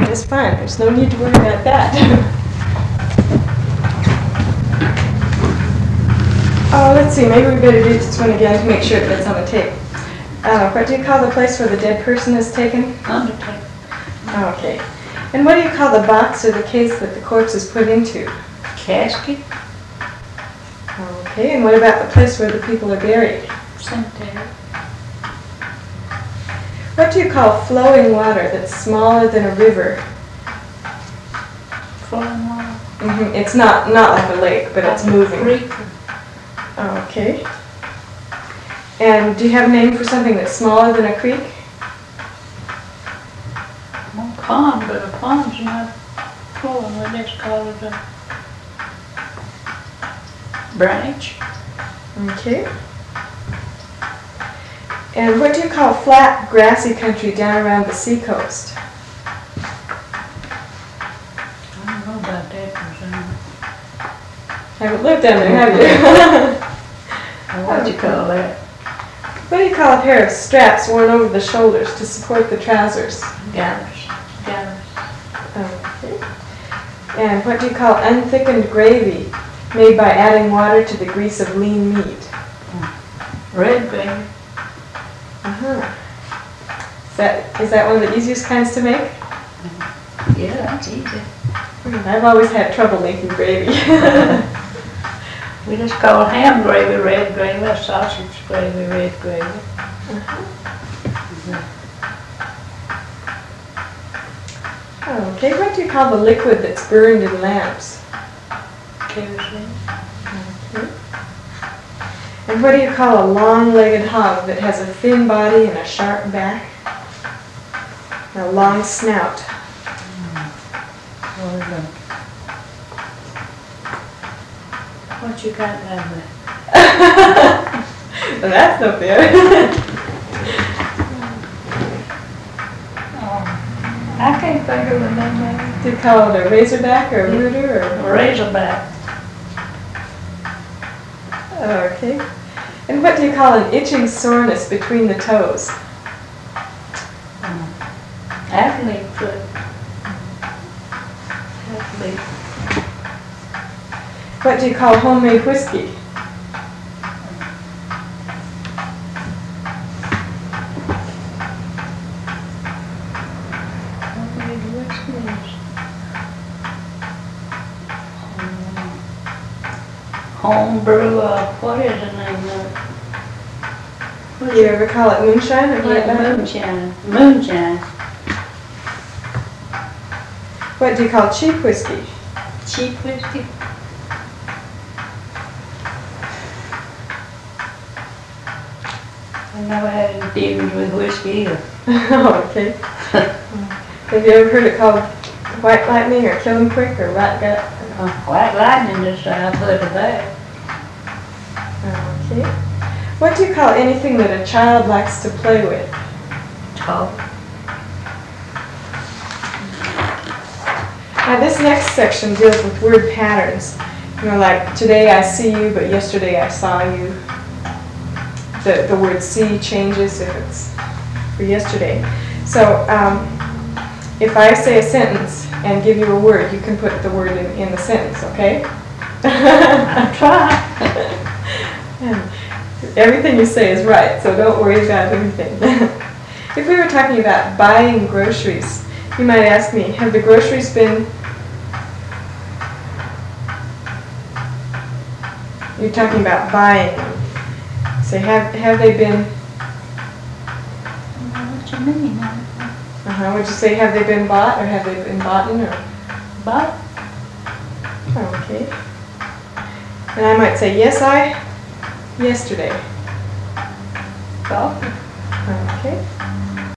just fine. There's no need to worry about that. Oh, let's see. Maybe we better do this one again to make sure it gets on the tape. What do you call the place where the dead person is taken? Undertaker. Okay. And what do you call the box or the case that the corpse is put into? Casket. Okay. And what about the place where the people are buried? Cemetery. What do you call flowing water that's smaller than a river? Flowing water. It's not like a lake, but it's moving. Creek. Okay. And do you have a name for something that's smaller than a creek? Well, pond, but a pond's not flowing. We just call it a branch. Okay. And what do you call flat, grassy country down around the seacoast? I don't know about that, Rosanna. Haven't lived down there, have you? What do you call that? What do you call a pair of straps worn over the shoulders to support the trousers? Gallers. Gallers. Okay. And what do you call unthickened gravy made by adding water to the grease of lean meat? Red gravy. Is that one of the easiest kinds to make? Yeah, that's easy. I've always had trouble making gravy. We just call ham gravy red gravy, sausage gravy red gravy. Okay, what do you call the liquid that's burned in lamps? Kerosene. Okay. And what do you call a long-legged hog that has a thin body and a sharp back? And a long snout. What you got down there? Well, that's no fair. I can't think of the name. Do you call it a razorback or a rooter? A razorback. Okay. And what do you call an itching soreness between the toes? Athlete foot. Athlete. What do you call homemade whiskey? Homebrew, what is the name of it? Do you ever call it moonshine? Or Moonshine. Moonshine. What do you call cheap whiskey? Cheap whiskey. I never had any dealings with whiskey either. Oh, okay. Have you ever heard it called white lightning or killing quick or rat gut? White lightning is I put it there. Okay. What do you call anything that a child likes to play with? Talk. Now this next section deals with word patterns. You know, like today I see you, but yesterday I saw you. The word see changes if it's for yesterday. So if I say a sentence and give you a word, you can put the word in the sentence, okay? I'll try. Everything you say is right, so don't worry about anything. If we were talking about buying groceries, you might ask me, have the groceries been... You're talking about buying them. Say, have they been... What you mean? Would you say, have they been bought, or have they been boughten, or... Bought? Okay. And I might say, yes, yesterday. Coffee. Okay.